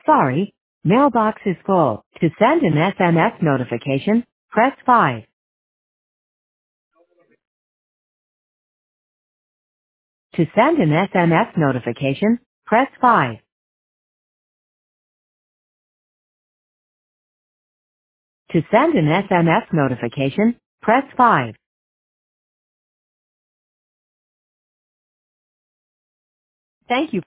Sorry, mailbox is full. To send an SMS notification, press 5. To send an SMS notification, press 5. To send an SMS notification, press 5. Thank you.